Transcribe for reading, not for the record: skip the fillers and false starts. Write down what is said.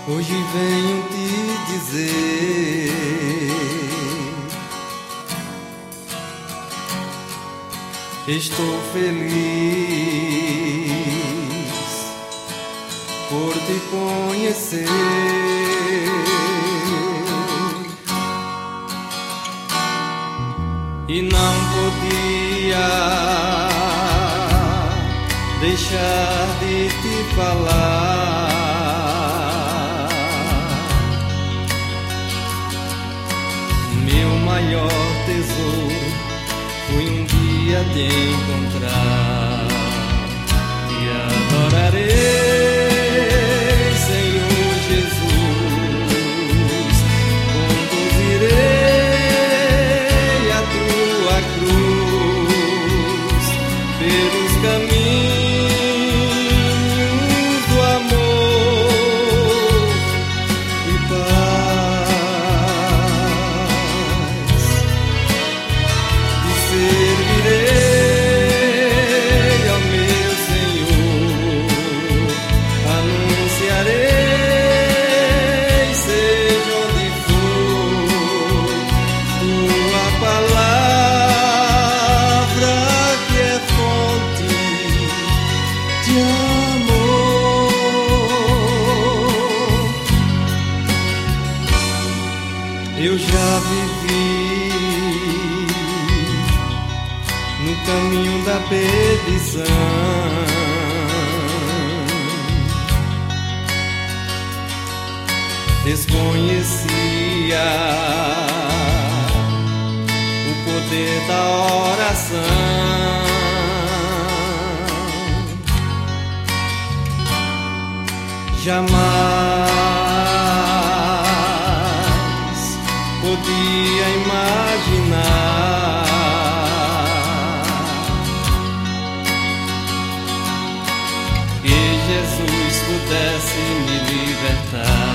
Hoje venho te dizer: estou feliz por te conhecer. E não podia deixar de te falar. Meu maior tesouro foi um dia te encontrar. Te adorarei, Senhor Jesus, conduzirei a tua cruz pelos caminhos do amor e paz, e servirei ao meu Senhor, anunciarei, seja onde for, tua palavra que é fonte de amor. Eu já vivi no caminho da perdição, desconhecia o poder da oração. Jamais podia imaginar que Jesus pudesse me libertar.